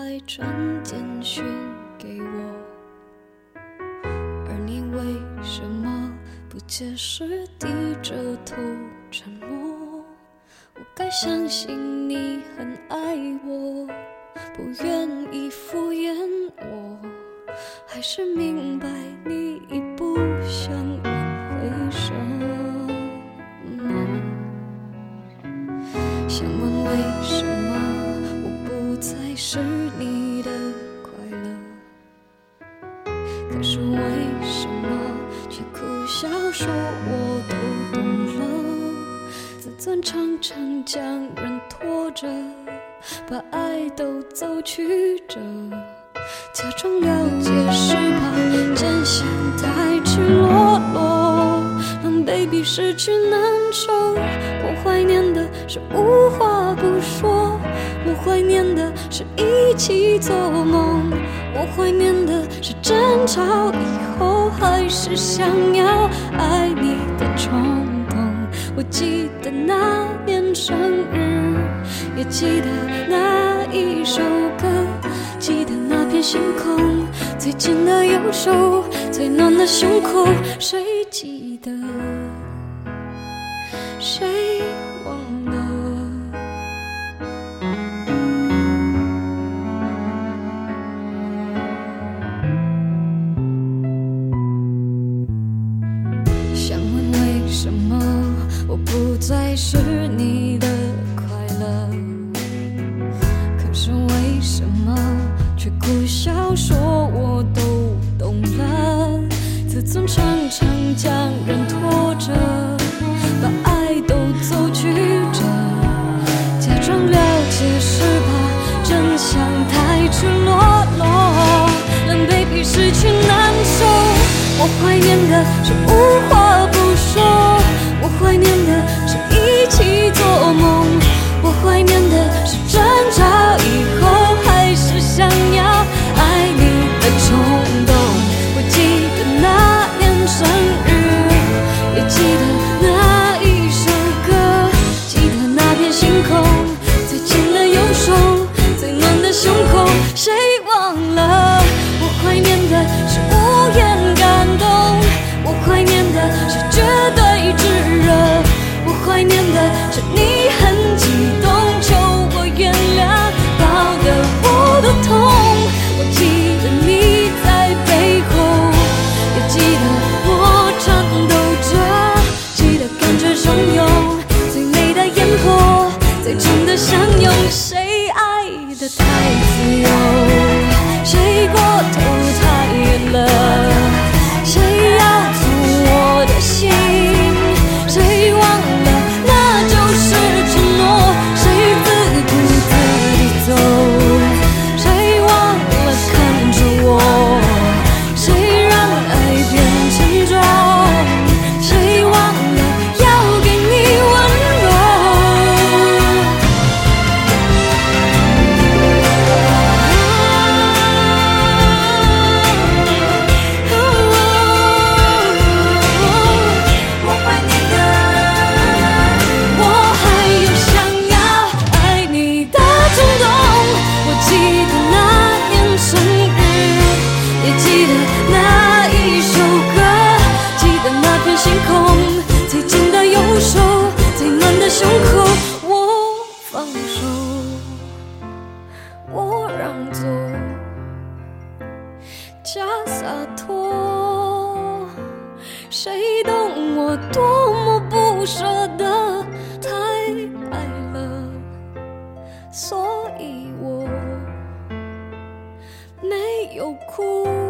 来传简讯给我，而你为什么不解释，低着头沉默？我该相信你很爱我，不愿意敷衍我，还是明白你已不想挽回什么？想问为什么我不再是你的快乐，可是为什么却苦笑说我都懂了？自尊常常将人拖着，把爱都走曲折，假装了解是怕真相太赤裸裸，让 baby 失去难受。我怀念的是无话不说，我怀念的是一起做梦，我怀念的是争吵以后还是想要爱你的冲动。我记得那年生日，也记得那一首歌，记得那片星空，最近的右手，最暖的胸口，谁记得？谁忘了？想问为什么我不再是你的快乐，可是为什么却苦笑说我都懂了？自尊常常将人拖着，把爱都走曲折，假装了解是怕真相太赤裸裸，让 baby 失去难受。我怀念的是无话不说，我怀念的是一起做梦，我怀念的是争吵以后还是想要爱你的冲动。我记得那年生日，也记得那一首歌，记得那片星空，最近的右手，最暖的胸口，谁忘了？我怀念的是无言感动，我怀念的是绝对炙热，我怀念的是你很激动，求我原谅，搞得我都痛。我记得你在背后，也记得我颤抖着，记得感觉汹涌，最美的烟火，最真的相拥。谁爱得太自由，谁过头太远了，谁要走我的心，谁忘了那就是承诺，谁自顾自地走，谁忘了看着我，谁让爱变沉重，谁忘了要给你温柔。我怀念的，我还有想要爱你的冲动。我记得那年生日，也记得那一首歌，记得那片星空，最近的右手，最暖的胸口。我放手，我让座，假洒脱，谁懂我多么不舍得，太爱了，所以我没有哭。